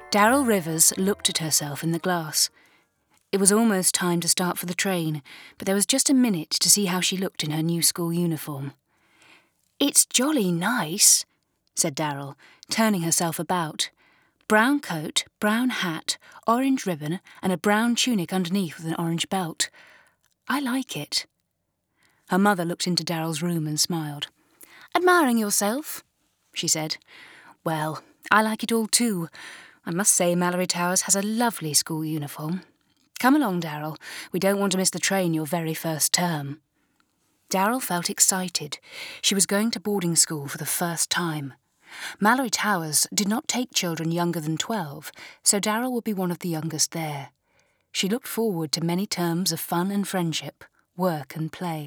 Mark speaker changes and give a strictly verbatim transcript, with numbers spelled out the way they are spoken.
Speaker 1: Daryl Rivers looked at herself in the glass. It was almost time to start for the train, but there was just a minute to see how she looked in her new school uniform. "It's jolly nice," said Daryl, turning herself about. Brown coat, brown hat, orange ribbon, and a brown tunic underneath with an orange belt. "I like it." Her mother looked into Daryl's room and smiled. "Admiring yourself?" she said. "Well, I like it all too. I must say Mallory Towers has a lovely school uniform. Come along, Daryl. We don't want to miss the train your very first term." Daryl felt excited. She was going to boarding school for the first time. Mallory Towers did not take children younger than twelve, so Daryl would be one of the youngest there. She looked forward to many terms of fun and friendship, work and play.